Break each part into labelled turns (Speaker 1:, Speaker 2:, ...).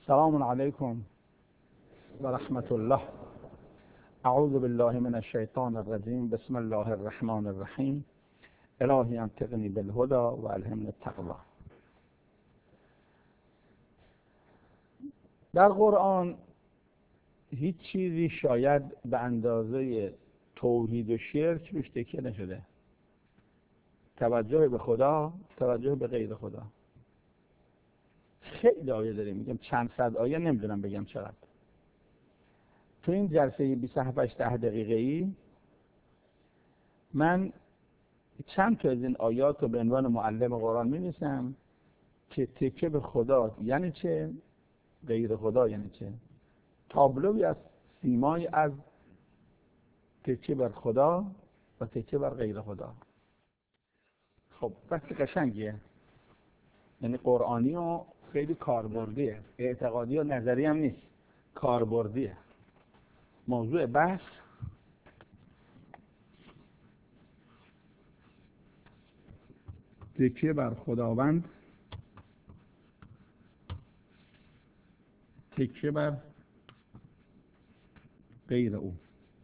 Speaker 1: سلام علیکم و رحمت الله. اعوذ بالله من الشیطان الرجیم. بسم الله الرحمن الرحیم. الهی انطقنی بالهدى و الهمنی التقوی. در قرآن هیچ چیزی شاید به اندازه توحید و شرک روش تکیه نشده. توجه به خدا، توجه به غیر خدا. خیلی آیه داریم، میگم چند صد آیه، نمیدونم بگم چقدر. تو این جلسه 27-10 دقیقه‌ای من چند تا از این آیات رو به عنوان معلم قرآن می‌نویسم که تکیه به خدا یعنی چه، غیر خدا یعنی چه، تابلوی از سیمای از تکیه بر خدا و تکیه بر غیر خدا. خب بحث قشنگیه، یعنی قرآنی و خیلی کاربردیه، اعتقادی و نظری هم نیست، کاربردیه. موضوع بحث تکیه بر خداوند، تکیه بر غیر او.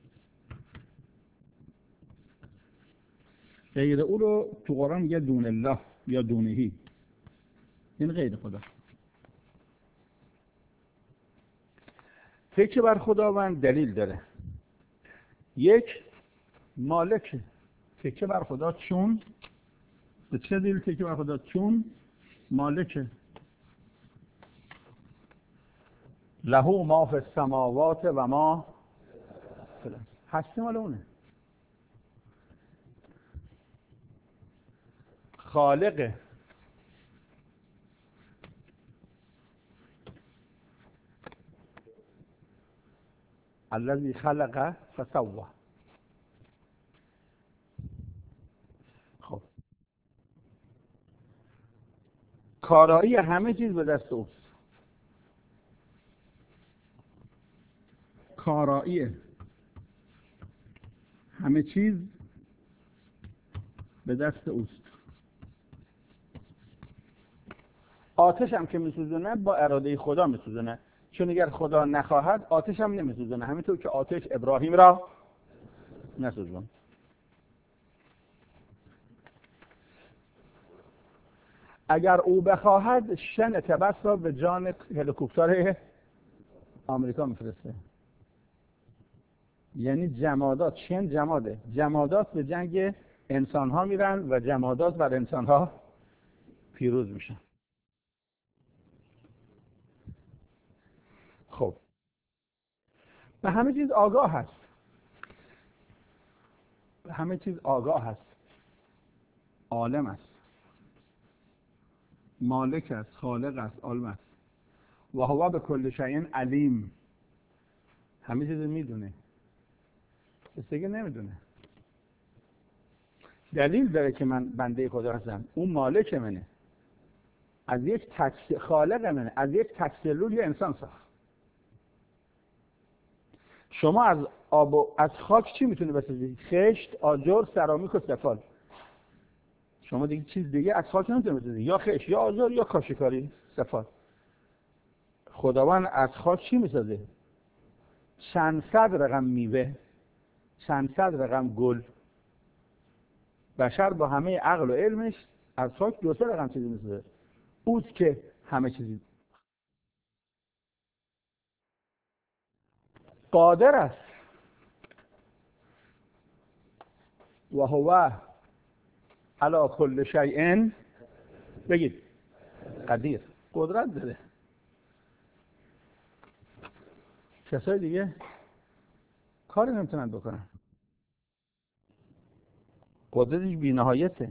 Speaker 1: غیر او رو تو قرآن میگه دون الله یا دونهی، این غیر خدا. تکیه بر خداوند دلیل داره. یک، مالک تکیه بر خدا. چون به چه دلیل تکیه بر خدا؟ چون مالکه. له ما فی السماوات و ما فی الارض. هستی مال اونه. خالق الذی خلق فسوى. خب کارایی همه چیز به دست اوست. کارایی همه چیز به دست اوست. آتش هم که میسوزونه با اراده خدا میسوزونه، چون اگر خدا نخواهد آتش هم نمیسوزونه، همینطور که آتش ابراهیم را نسوزون. اگر او بخواهد شن تبس را به جان هلیکوپتر آمریکا میفرسته. یعنی جمادات، شن جماده، جمادات به جنگ انسان ها میرن و جمادات بر انسان ها پیروز میشن. خب به همه چیز آگاه هست، به همه چیز آگاه هست، عالم است، مالک است، خالق است، عالم است. و هو به کل شیء علیم. همه چیز میدونه، دیگه نمیدونه. دلیل داره که من بنده خدا هستم، اون مالک منه، از یک خالق منه، از یک تکسلول یه انسان ساخت. شما از آب و از خاک چی میتونه بسازید؟ خشت، آجر، سرامیک و سفال. شما دیگه چیز دیگه از خاک نمیتونه بسازید، یا خشت یا آجر یا کاشیکاری سفال. خداوند از خاک چی میسازه؟ چند صد رقم میوه، چند صد رقم گل. بشر با همه عقل و علمش از خاک 200 رقم چیزی میسازه. اوست که همه چیزی قادر است. و هو علی کل شیء، بگید قدیر، قدرت داره. کسای دیگه کاری نمیتونن بکنن، قدرتش بی‌نهایته.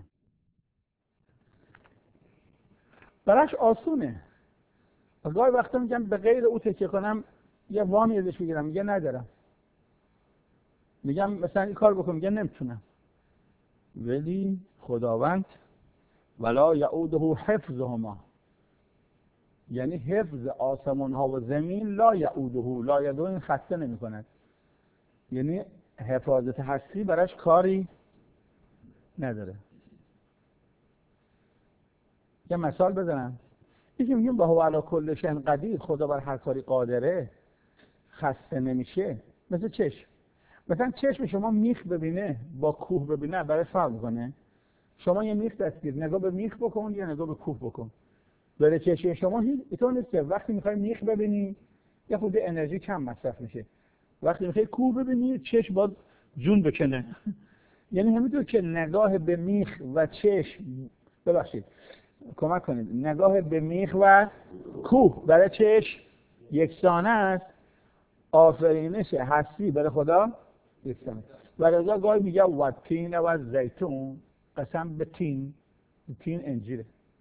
Speaker 1: براش آسونه. گاهی وقتا میگم به غیر او تکیه کنم، یه وامی ازش میگیرم، میگه ندارم. میگم مثلا این کار بکن، میگه نمیتونم. ولی خداوند ولا یعوده حفظهما، یعنی حفظ آسمان ها و زمین لا یعوده، لا یعوده این خسته نمی کند، یعنی حفاظت هستی براش کاری نداره. یه مثال بزنم. یکی میگیم با هو علی کل شیء قدیر، خدا بر هر کاری قادره، خسته نمیشه. مثل چشم، مثلا چشم شما میخ ببینه با کوه ببینه برای فرق میکنه. شما یه میخ دست گیر، نگاه به میخ بکن یا نگاه به کوه بکن، برای چشم شما اینطور نیست که وقتی میخوای میخ ببینی یه خورده انرژی کم مصرف میشه، وقتی میخوای کوه ببینی چشم باز جون بکنه. یعنی همینطور که نگاه به میخ و چشم، ببخشید کمک کنید، نگاه به میخ و کوه برای چشم یکسانه است، آفرینش هستی برای خدا یکسانه. و رضا گاهی میگه و تین و زیتون، قسم به تین، تین انجیره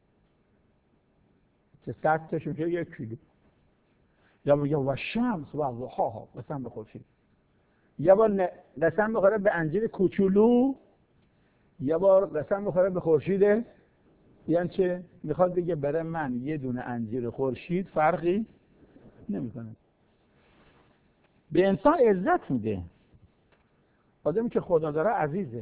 Speaker 1: که 100 تاش میشه 1 کیلو. یا میگه و شمس و ضحاها، قسم به خورشید. یه بار قسم بخوره به انجیر کوچولو، یه بار قسم بخوره به خورشید. یعنی چه؟ میخواد بگه برای من یه دونه انجیر خورشید فرقی نمیکنه. به انسان عزت میده. آدمی که خدا داره عزیزه.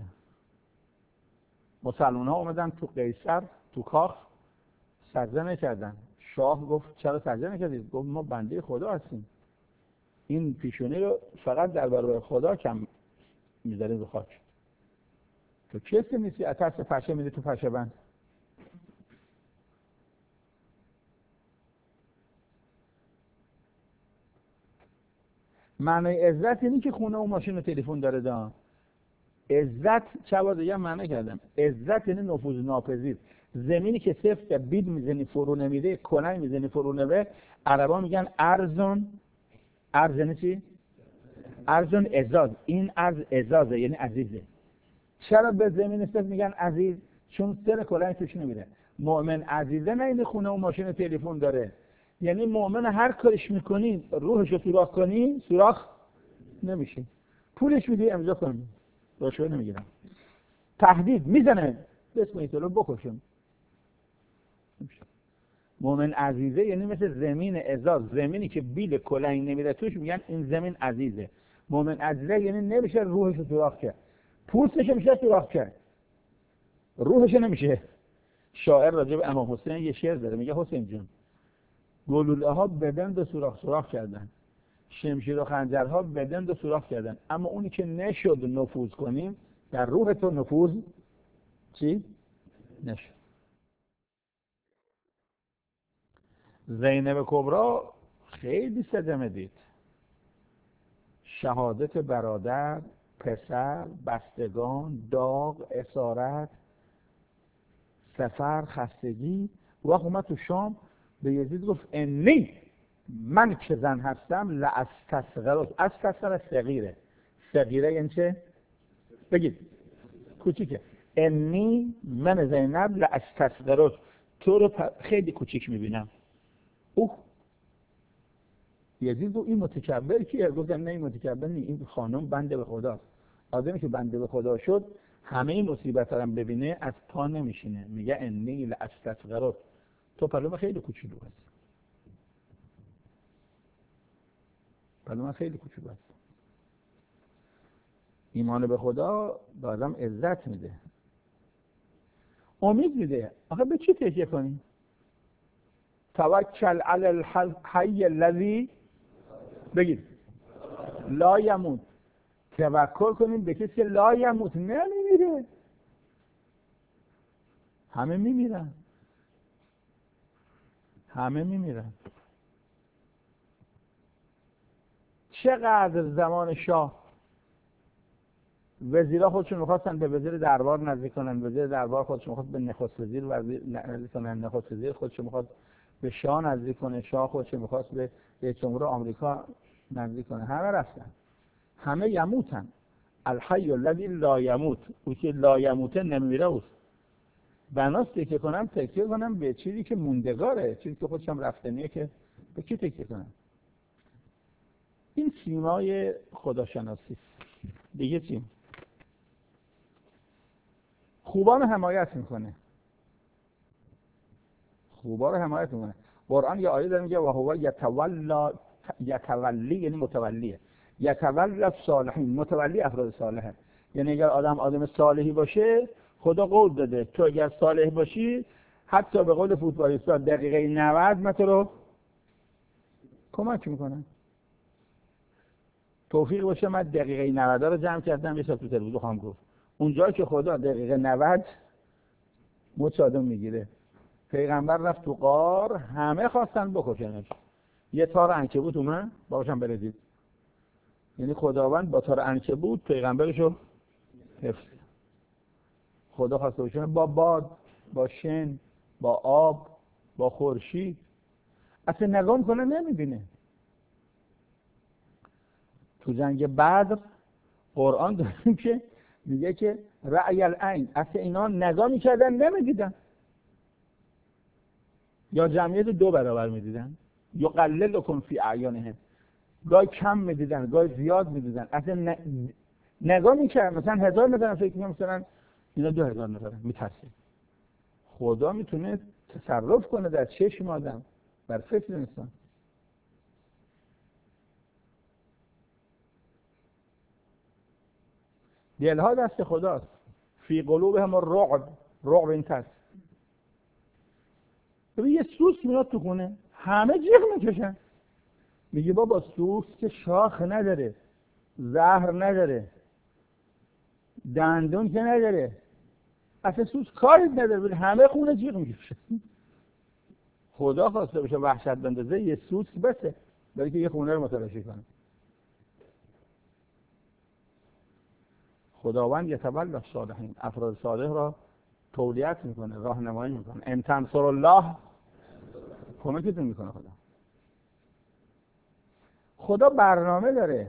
Speaker 1: مسلمان ها اومدن تو قیصر تو کاخ سجده نکردن. شاه گفت چرا سجده نکردید؟ گفت ما بنده خدا هستیم، این پیشونی رو فقط در برابر خدا کم میذاریم رو خاک. تو کسی نیستی از ترس پشه میده تو پشه بند. معنی عزت اینی که خونه و ماشین و تلفن داره دا. عزت چه بار دیگه معنی کردم، عزت یعنی نفوذ ناپذیر. زمینی که صفر بید میزنی فرو نمیده، کلنگ میزنی فرو نمیده. عربا میگن ارزون. ارز یعنی چی؟ ارزون ازاز. این ارز ازازه یعنی عزیزه. چرا به زمین صفر میگن عزیز؟ چون سر کلنگ توش نمیره. مؤمن عزیزه نه این خونه و ماشین و تلفن داره. یعنی مؤمن هر کارش میکنی روحش رو سوراخ کنی سوراخ نمیشه. پولش میدی امضا کنی رشوه نمیگیرم. تهدید میزنه اسم ایتالو بکشم. مؤمن عزیزه یعنی مثل زمین ازاز، زمینی که بیل کلنگ نمیره توش میگن این زمین عزیزه. مؤمن عزیزه یعنی نمیشه روحش رو سوراخ کرد. پوستش میشه سوراخ کرد، روحش نمیشه. شاعر راجع به امام حسین یه شعر داره، میگه حسین جون گلوله ها بدن رو سوراخ کردن، شمشیر و خنجرها بدن رو سوراخ کردن، اما اونی که نشد نفوذ کنیم در روح تو نفوذ چی؟ نشد. زینب کبری خیلی صدمه دید. شهادت برادر، پسر، بستگان، داغ، اسارت، سفر، خستگی. وقت اومد تو شام به یزید گفت انی، من که زن هستم لأستصغرک. استصغر صغیره. صغیره یعنی چه؟ بگید کوچیکه. انی من زینب لأستصغرک، تو رو خیلی کوچیک میبینم. اوه یزید گفت این متکبر کیه؟ گفتم نه این متکبر نی، این خانم بنده به خداست. آدمی که بنده به خدا شد همه این مصیبت هم ببینه از پا نمیشینه. میگه انی لأستصغرک، تو پلو خیلی کوچولو هست، پلو خیلی کوچولو هست. ایمان به خدا به آدم عزت میده، امید میده. آخه به چی تکیه کنی؟ توکل علی الحی الذی، بگید لا یموت. توکل کنیم به کسی که لا یموت، نمیمیره. همه میمیرن، همه میمیرن. چقدر زمان شاه وزیرها خودشون می‌خواستن به وزیر دربار نزدیک کنن، وزیر دربار خودش می‌خواست به نخست وزیر نزدیک کنن، نخست وزیر خودش می‌خواست به شاه نزدیک کنه، شاه خودش می‌خواست به رئیس جمهور آمریکا نزدیک کنه. همه رفتن، همه یموتن. الحی الذی لا یموت، او که لا یموته نمیره. اوست بناست تکیه کنم، تکیه کنم به چیزی که موندگاره، چیزی که خودشم رفتنیه. که به کی تکیه کنم؟ این سیمای خداشناسی. دیگه چی؟ خوبان رو حمایت میکنه، خوبا رو حمایت میکنه. قرآن یه آیه داره میگه و هو یتولی یعنی متولیه، یتولی الصالحین، متولی افراد صالحه. یعنی اگر آدم صالحی باشه خدا قول داده تو اگر صالح باشی حتی به قول فوتبالیست‌ها دقیقه 90 من تو رو کمک میکنم. توفیق باشه من دقیقه 90 رو جمع کردم یه شب تو تلویزیون خواهم گفت اونجایی که خدا دقیقه 90 مچ آدم میگیره. پیغمبر رفت تو غار همه خواستن بکشنش، یه تار عنکبوت اومد باشم برزید. یعنی خداوند با تار عنکبوت پیغمبرشو حفظ. خدا خواسته باشه با باد، با شن، با آب، با خورشید، اصلا نگاه میکنه نمیبینه. تو جنگ بدر قرآن داریم که میگه که رأی العین، اصلا اینا نگاه میکردن نمیدیدن، یا جمعیت 2 برابر میدیدن، یقللکم فی اعیانهم، گاهی کم میدیدن گاهی زیاد میدیدن، اصلا نگاه میکرد مثلا 1000 نفر فکر میکنم مثلا اینا 2000 نفر میترسه. خدا میتونه تصرف کنه در چشم آدم، بر فکر انسان. دلها دست خداست. فی قلوبهم الرعب، رعب این ترس. ببین یه سوس میاد تو خونه همه جیغ میکشن، میگه بابا سوس که شاخ نداره، زهر نداره، دندون که نداره، اصلا سوس کاری نداره، همه خونه جیغ میکشن. خدا خواسته باشه وحشت بندازه یه سوس بسه برای که یه خونه رو متلاشی کنه. خداوند یتولی الصالحین، افراد صالح را تولیت میکنه، راهنمایی میکنه. ان تنصر الله کمکتون میکنه. خدا برنامه داره.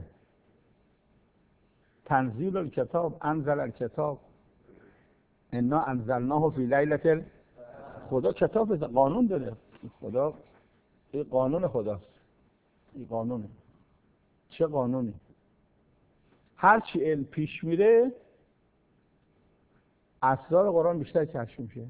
Speaker 1: تنزیل الکتاب، انزل الکتاب، انا انزلناه فی لیلة. خدا کتاب قانون داره. خدا این قانون خداست. این قانونه. چه قانونی؟ هر چی علم پیش میره اسرار قرآن بیشتر کشف میشه.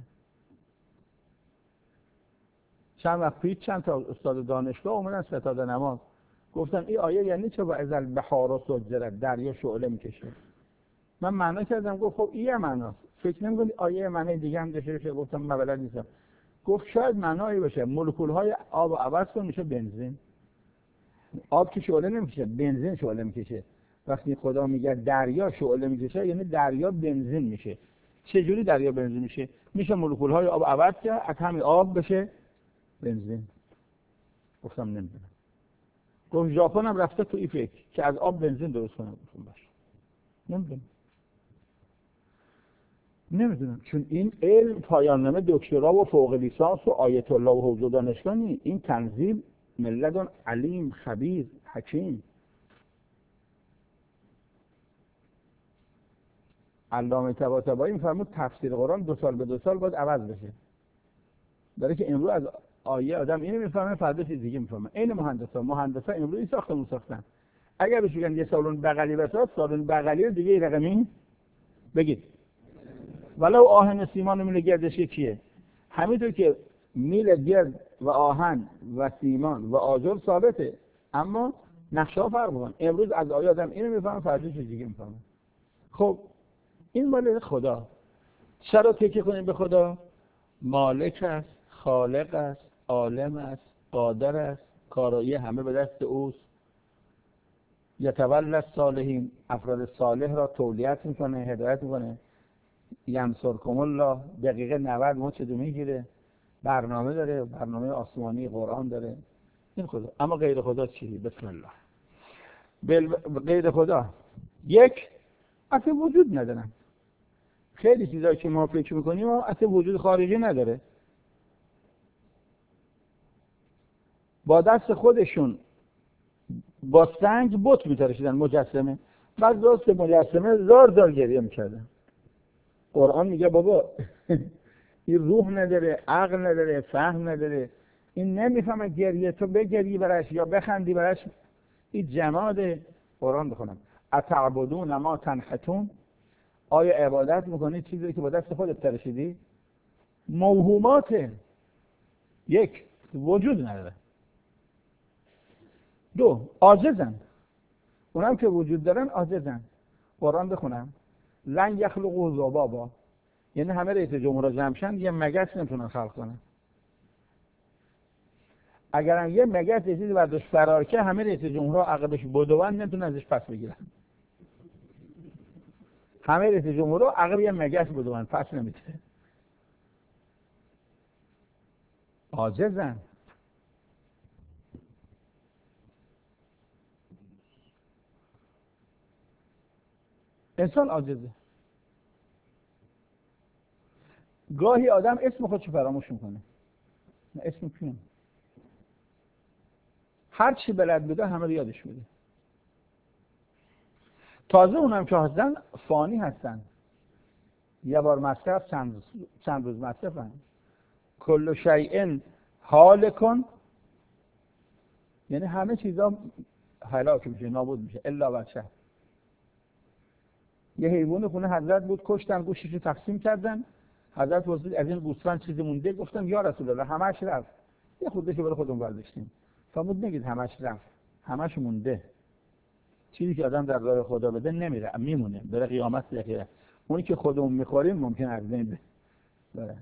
Speaker 1: چند وقت پیش چند تا استاد دانشگاه اومدن ستاده نماز گفتن این آیه یعنی چه؟ و اذل بحار سجرت، دریا شعله میکشه. من معنا کردم، گفت خب این معناست، فکر نمی‌کنی آیه معنی دیگه هم داشته باشه؟ گفتم من بلد نیستم. گفت شاید معنایی باشه مولکول‌های آب و عوض کن میشه بنزین. آب که شعله نمیکشه، بنزین شعله میکشه. وقتی خدا میگه دریا شعله میکشه یعنی دریا بنزین میشه. چه جوری دریا بنزین میشه؟ میشه مولکول‌های آب عوض کرد از همین آب بشه بنزین. گفتم نمیدونم. گفت ژاپن هم رفته تو این فکر که از آب بنزین درست کنه. گفتم باشه. نمیدونم چون این علم پایان نامه دکترا و فوق لیسانس و آیت الله و حوزه دانشگاه نیست. این تنزیل ملت علیم، خبیر، حکیم. علامه طباطبایی میفرمود تفسیر قرآن 2 سال به 2 سال باید عوض بشه. برای که امروز از آیه آدم اینو میفهمه فردا چیز دیگه میفهمه. این مهندسا امروز این ساختمون ساختن. اگر بهش بگن یه سالن بغلی بساز، سالن بغلی رو دیگه رقمی بگید. ولو آهن سیمان میل گردش کیه؟ همینطور که میل گرد و آهن و سیمان و آجر ثابته، اما نقشه ها فرق میکنه. امروز از آیه آدم اینو میفهمه فردا چیز دیگه میفهمه. خب این مال خدا. چرا تکیه کنیم به خدا؟ مالک است، خالق است، عالم است، قادر است، کارایی همه به دست اوست. یتولی الصالحین، افراد صالح را تولیت میکنه، هدایت میکنه. ینصرکم الله، دقیقه 90 مچ دو میگیره. برنامه داره، برنامه آسمانی قرآن داره. این خدا. اما غیر خدا چی؟ بسم الله. غیر خدا یک اصلا وجود ندارن. خیلی چیزایی که ما فکر میکنیم اصلا وجود خارجی نداره. با دست خودشون با سنگ بت میتراشیدن، مجسمه. بعد راست مجسمه زار گریه میکردن. قرآن میگه بابا این روح نداره، عقل نداره، فهم نداره، این نمیفهمه گریه تو بگری برش یا بخندی برش. این جماد. قرآن بخونم اتعبدون ما تنحتون، آیا عبادت میکنی چیزی که با دست خودت تراشیدی؟ موهوماته. یک، وجود نداره. 2، عاجزن. اونم که وجود دارن عاجزن. قرآن بخونم لن یخلقوا ذبابا، یعنی همه رئیس جمهورها جمعشن یه مگس نمیتونن خلق کنن. اگرم یه مگس یه چیزی برداشت فرار که همه رئیس جمهورها عقبش بدون نمیتونن ازش پس بگیرن. همه رئیس جمهورها عقب یه مگس بدون پس نمیده. عاجزن. انسان عاجزه. گاهی آدم اسم خودشو فراموش میکنه. اسم کیه؟ هر چی بلد بوده همه رو یادش میده. تازه اونم که هستن فانی هستن. یه بار مصرف چند روز مصرفن. کل شیء هالکن، یعنی همه چیزا هلاک میشه، نابود میشه الا وجهه. یه حیوان خونه حضرت بود، کشتن، گوشتش رو تقسیم کردن. حضرت پرسید از این گوسفند چیزی مونده؟ گفتم یا رسول الله همش رفت. یه خودش برای خودمون برداشتیم. فرمود نگید همش رفت، همش مونده. چیزی که آدم در راه خدا بده نمیره، میمونه، برای قیامت دیگه. اونی که خودمون میخوریم ممکن از بین بره.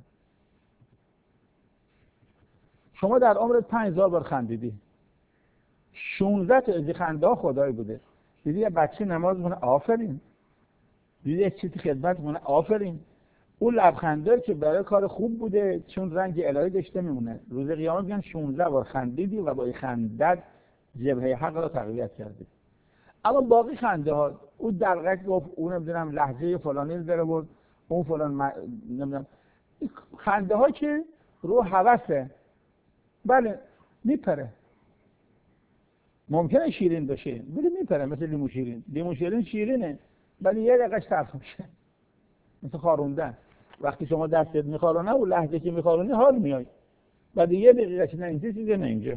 Speaker 1: شما در عمرت 5000 بار خندیدی. 16 تا از خنده ها خدایی بوده. دیدی یه بچه نماز میخونه آفرین. دیدی یه چیزی خدمت میکنه آفرین. اون لبخنده که برای کار خوب بوده چون رنگ الهی داشته میمونه. روز قیامت میگن 16 بار خندیدی و با این خندت جبهه حق را تقویت کردی. اما باقی خنده ها، اون دلغک گفت، اون نمیدونم لهجه فلانی داره بود، اون فلان نمیدونم، خنده ها که رو هوسه. بله میپره. ممکنه شیرین باشه ولی میپره، مثل لیمو شیرین. لیمو شیرین شیرینه ولی یه دقیقه‌اش تلخ میشه، مثل خاروندن. وقتی شما دستت میخارونه و لحظه که میخارونی حال میای، بعد یه دقیقه‌اش نه اینجا چیزی نه اینجا.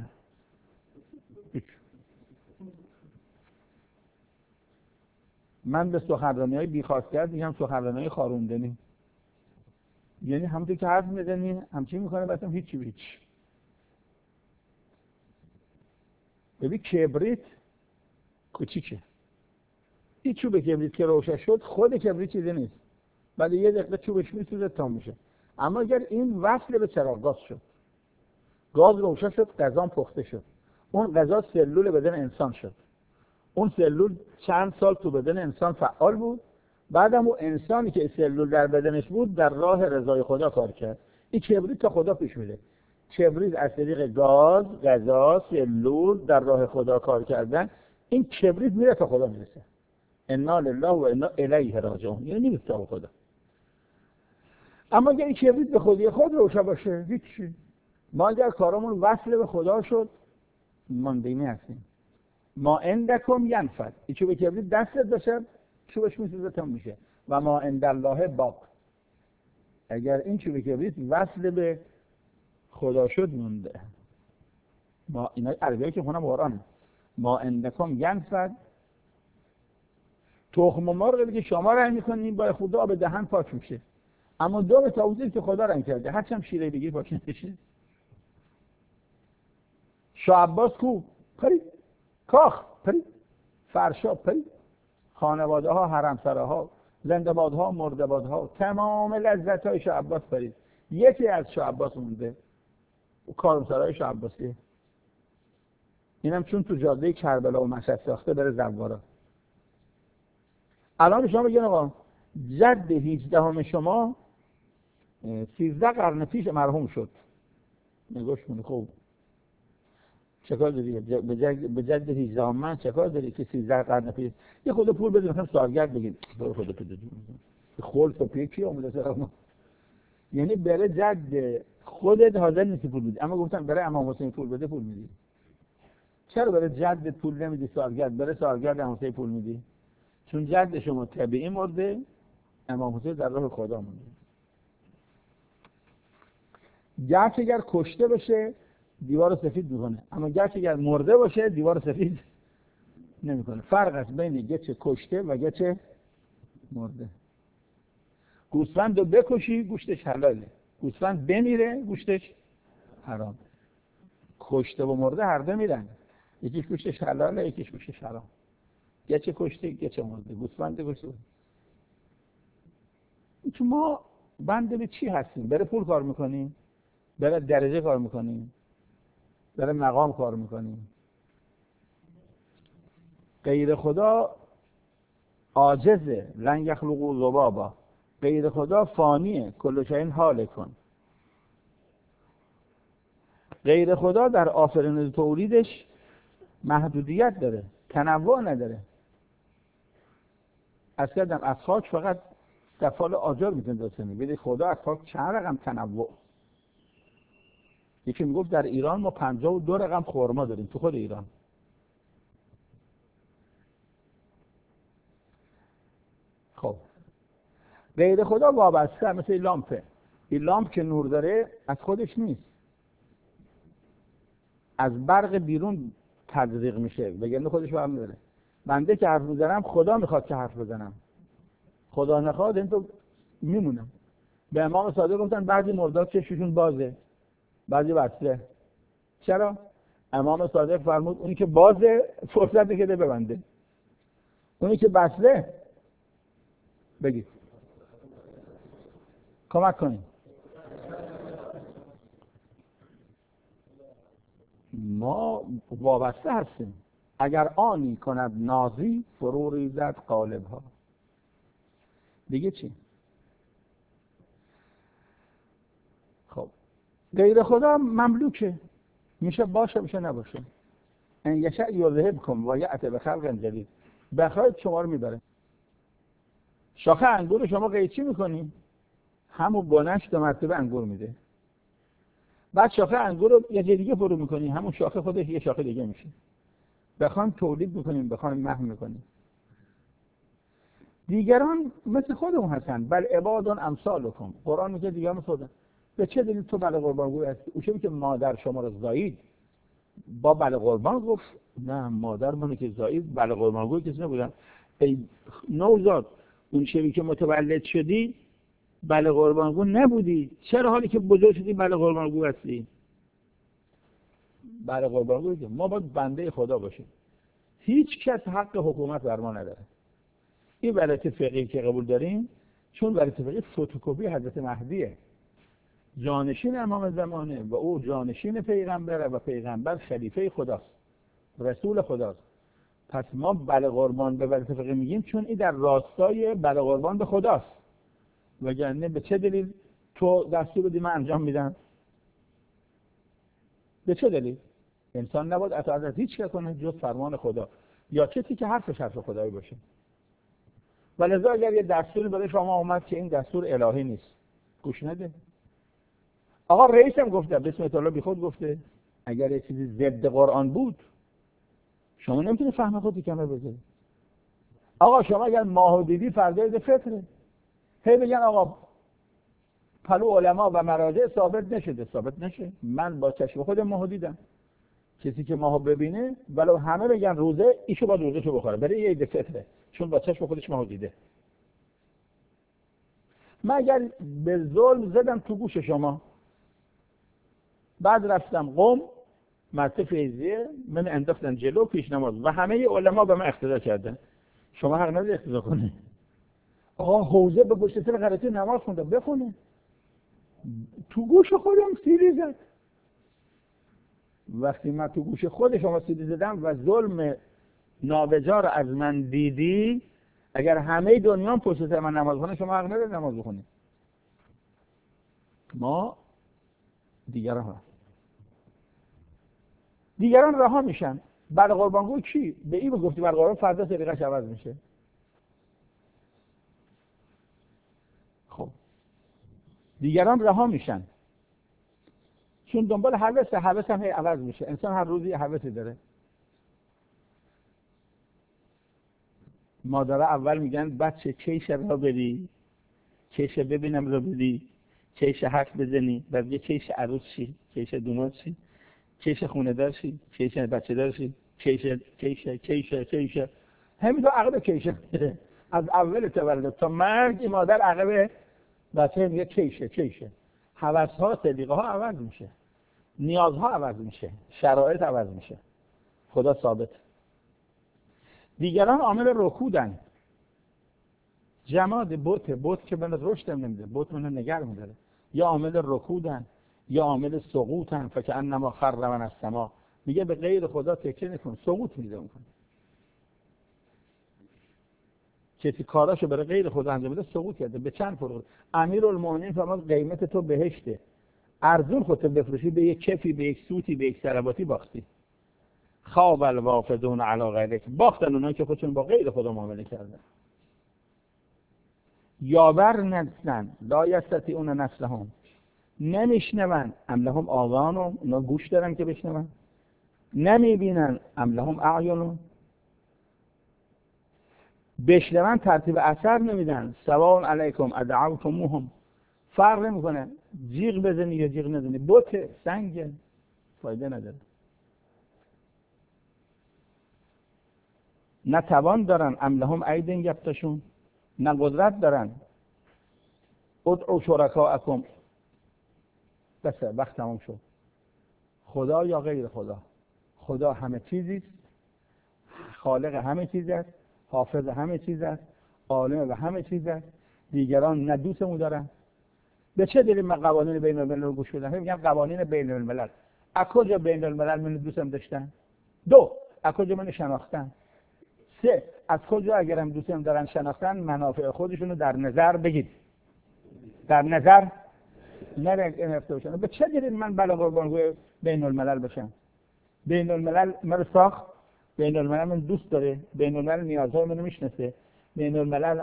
Speaker 1: من به سخنرانی‌های بی‌خاصیت میگم سخنرانی‌های خاروندنی. یعنی همونطور که حرف میزنی همچین میکنه بعدم هیچی هیچ. ببین کبریت کوچیکه. این چوب کبریت که روشن شد خود کبریت چیزی نیست. بعد یه دقیقه چوبش میسوزه تا میشه. اما اگر این وصل به چراغ گاز شد، گاز روشن شد، غذا پخته شد. اون غذا سلول بدن انسان شد. اون سلول چند سال تو بدن انسان فعال بود. بعدم اون انسانی که سلول در بدنش بود در راه رضای خدا کار کرد. این کبریت تا خدا پیش میره. کبریت از طریق گاز، غذا، سلول در راه خدا کار کردن. این کبریت میره تا خدا میرسه. انا لله و انا الیه راجعون. یعنی میرسه تا خدا. اما اگر این کبریت به خودی خود روشن باشه هیچی. ما اگر کارمون وصل به خدا شد ماندینی هستیم. ما عندکم ینفد. این چوب کبریت دستت باشه چوبش میسوزه تا میشه. و ما عند الله باق. اگر این چوب کبریت وصل به خدا شد مونده. ما اینا عربیایی که خونم قرآنه. ما عندکم ینفد. تخم مرغی که شما رنگ میکنین با خدا آب دهن پاک میشه. اما دو تاوزی که خدا رنگ کرده هرچند شیره بگیر پاک نمیشه. شاه عباس کو پرید، کاخ پرید، فرشا پرید، خانواده ها، حرمسراها، زنده‌بادها، مرده‌بادها، تمام لذت های شاه عباس پرید. یکی از شاه عباس مونده، او کارمسرای شاه عباسیه. اینم چون تو جاده کربلا و مشهد ساخته بره زوارا. الان شما بگین آقا جد 18 شما 13 قرن پیش مرحوم شد. نگوش کنی خوب. چکار داری؟ به جد 18 من چکار داری که 13 قرن پیش یه خود پول بدیم مثلا سالگرد بگیم برو خود پول خلص و پیکی اومده سر. یعنی بره جد خودت حاضر نیستی پول بدی، اما گفتم برای امام حسین پول بده پول میدی. چرا برای جدت پول نمیدی سالگرد؟ برای سالگرد امام حسین پول میدی؟ چون جد شما طبیعی مرده، امام حسین در راه خدا مونده. گرچه اگر کشته بشه دیوار سفید میکنه، اما گرچه اگر مرده باشه دیوار سفید نمیکنه. فرق است بین گچ کشته و گچ مرده. گوسفند رو بکشی گوشتش حلاله، گوسفند بمیره گوشتش حرام. کشته و مرده هر دو میرن، یکیش گوشتش حلاله یکیش گوشتش حرام. گچ کشته گچ مرده، گوسفند کشته. ما بنده به چی هستیم؟ برای پول کار میکنیم؟ برای درجه کار میکنیم؟ برای مقام کار میکنیم؟ غیر خدا عاجزه، لن یخلقوا ذبابا. غیر خدا فانیه، کل شیء هالک. غیر خدا در آفرین تولیدش محدودیت داره، تنوع نداره. از کردم از خاک فقط دفال آجر میتونه درست کنی، ولی خدا از خاک چند رقم تنوع. یکی میگفت در ایران ما 52 رقم خرما داریم تو خود ایران. خب غیر خدا وابسته مثل این لامپه. این لامپ که نور داره از خودش نیست، از برق بیرون تزریق میشه، بگن خودش برق داره. بنده که حرف میزنم خدا میخواد که حرف بزنم، خدا نخواد این تو میمونم. به امام صادق گفتن بعضی مرداد چششون بازه بعضی بسته. چرا؟ امام صادق فرمود اونی که بازه فرصت که ده ببنده، اونی که بسته بگید کمک کنید. ما وابسته هستیم. اگر آنی کند نازی فرو ریزد قالب ها. دیگه چی؟ خب غیر خدا مملوکه، میشه باشه میشه نباشه. ان یشاء یذهبکم و یأتی بخلق جدید. بخواید شما رو میبره. شاخه انگور شما قیچی میکنی، همون بنش 2 مرتبه انگور میده. بعد شاخه انگور رو یه جای دیگه فرو میکنی، همون شاخه خودش یه شاخه دیگه میشه. بخوایم تولید میکنیم، بخوایم محو میکنیم. دیگران مثل خودمون هستن، بل عباد امثالکم. قرآن میگه دیگران مثل خودمون. به چه دلیل تو بله قربانگوی هستی؟ او چه که مادر شما رو زایید با بله قربان گفت؟ نه، مادر منو که زایید بله قربانگوی کسی نبودن. ای نوزاد، اون شبی که متولد شدی بله قربانگو نبودی، چرا حالی که بزرگ شدی بله قربانگو هستی؟ بله قربانگوی که ما باید بنده خدا باشیم. هیچ کس حق حکومت بر ما نداره. این ولایت فقیه که قبول داریم چون ولایت فقیه فتوکپی حضرت مهدیه، جانشین امام زمانه و او جانشین پیغمبره و پیغمبر خلیفه خداست، رسول خداست. پس ما بله قربان به ولایت فقیه میگیم چون این در راستای بله قربان به خداست. وگرنه به چه دلیل تو دستور بدی من انجام میدم؟ به چه دلیل؟ انسان نباید اطاعت از هیچ کس کنه جز فرمان خدا، یا کسی که حرفش حرف خدایی باشه. ولذا اگر یه دستوری برای شما اومد که این دستور الهی نیست، گوش نده. آقا رئیس هم گفته، بسم الله بی خود گفته. اگر یه چیزی ضد قرآن بود شما نمیتونی فهم خودی کمه بذاری. آقا شما اگر ماهو دیدی فردا ده فطره، هی بگن آقا پلو علما و مراجع ثابت نشده. ثابت نشه، من با چشم خودم ماهو دیدم. کسی که ماهو ببینه ولو همه بگن روزه، ایشو باید روزهشو بخوره، برای یه عید فطره، چون با چشم خودش ماهو دیده. من اگر به ظلم زدم تو گوش شما، بعد رفتم قم مرتب فیضیه من انداختن جلو پیش نماز و همه علما به من اقتدا کردن، شما حق نداری اقتدا کنی. آقا حوزه به پشت سر غلطی نماز خونده، بخونه. تو گوش خودم سیلی زد. وقتی من تو گوش خود شما سیلی زدم و ظلم نابجا از من دیدی، اگر همه دنیا پشت سر من نماز خونه شما حق نداری نماز بخونی. ما دیگران رها میشن. بله قربانگو کی؟ به این گفتی بله قربان، فردا طریقش عوض میشه. خب دیگران رها میشن چون دنبال هوس هم هی عوض میشه. انسان هر روزی هوسی داره. مادرها اول میگن بچه کیش را بری، کیش ببینم را بری، کیش حرف بزنی، بعد یه کیش عروس شی، کیش دونات شی، کیش خونه دار شی، کیش بچه دار شی، کیش همینطور عقب کیش از اول تولد تا مرگ مادر عقب بچه میگه کیشه. هوس‌ها سلیقه‌ها عوض میشه، نیازها عوض میشه، شرایط عوض میشه. خدا ثابت. دیگران عامل رکودن. جماد بت که بلد رشد نمیده، بت منو نگر میداره. یا عامل رکودن یا عامل سقوطن، فکأنما خر من السما. میگه به غیر خدا تکیه نکن، سقوط میده اون. کسی کاراشو برای غیر خدا انجام بده سقوط کرده. به چند فروغ امیرالمومنین فرمود قیمت تو بهشته، ارزون خودت بفروشی به یک کفی، به یک سوتی، به یک سرباتی باختی. خواب الوافدون علی غیرک، باختن اونایی که خودشون با غیر خدا معامله کردن. یاور نسلن لا یستطیعون نسلهم، نمیشنون ام لهم آذان، اونا گوش دارن که بشنون، نمیبینن ام لهم اعین، بشنون ترتیب اثر نمیدن. سواء علیکم ادعوتموهم، فرق نمیکنه جیغ بزنی یا جیغ نزنی، بت سنگ فایده نداره. نه توان دارن ام لهم ایدین یبطشون، نه قدرت دارن. ادعوا شرکاءکم، بس وقت تمام شد. خدا یا غیر خدا؟ خدا همه چیزی است، خالق همه چیز است، حافظ همه چیز است، عالم و همه چیز است. دیگران نه دوستمون دارن. به چه دلیل من قوانین بین الملل رو گوش بدم؟ میگم قوانین بین الملل. از کجا بین الملل من دوستم داشتن؟ دو، از کجا من شناختن؟ سه، از کجا اگرم دوستم دارن شناختن منافع خودشونو در نظر بگید، در نظر نرفته باشن. به چه دلیل من بلا قربانگوی بین الملل بشم؟ بین الملل من ساخت، بین الملل من دوست داره، بین الملل نیازهای منو میشناسه، بین الملل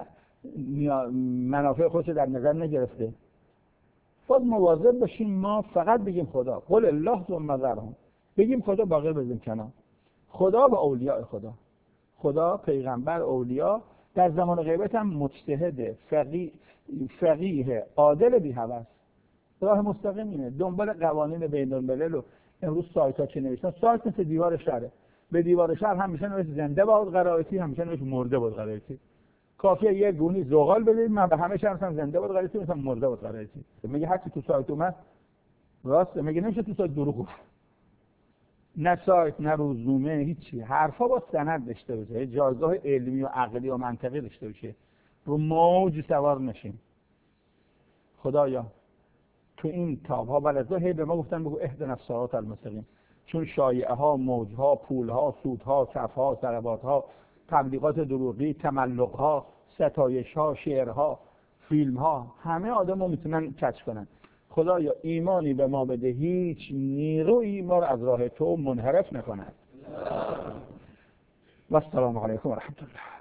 Speaker 1: منافع خودش در نظر نگرفته. باید مواظب باشیم ما فقط بگیم خدا، قل الله ثم ذرهم، بگیم خدا باقی بزنیم کنار. خدا و اولیاء خدا، خدا، پیغمبر، اولیا، در زمان غیبت هم مجتهد، فقیه، عادل، بی هوس. راه مستقیم اینه، دنبال قوانین بین الملل. و امروز سایت ها چه نوشتن؟ سایت مثل دیوار شهره، به دیوار شهر هم میشه نوشت زنده باد قرائتی، هم میشه نوشت مرده باد قرائتی. کافیه یه گونی زغال بدید، من به همه شهر مثلا زنده باد قرائتی، مثلا مرده باد قرائتی. میگه هر چی تو سایت اومد راست، میگه نمیشه تو سایت دروغ گفت. نه سایت، نه روزنامه، هیچی. حرفا با سند داشته باشه، جایگاه علمی و عقلی و منطقی داشته باشه، رو موج سوار نشیم. خدایا تو این تاب‌ها بلزا هی به ما گفتن بگو اهدنا الصراط المستقیم، چون شایعه ها، موجها، پولها، سودها، صفها، ضرباتها، تبلیغات دروغی، تملقها، ستایشها، شعرها، فیلمها، همه آدمو میتونن کج کنن. خدایا ایمانی به ما بده هیچ نیرویی ما رو از راه تو منحرف نکند. و السلام علیکم و رحمت الله.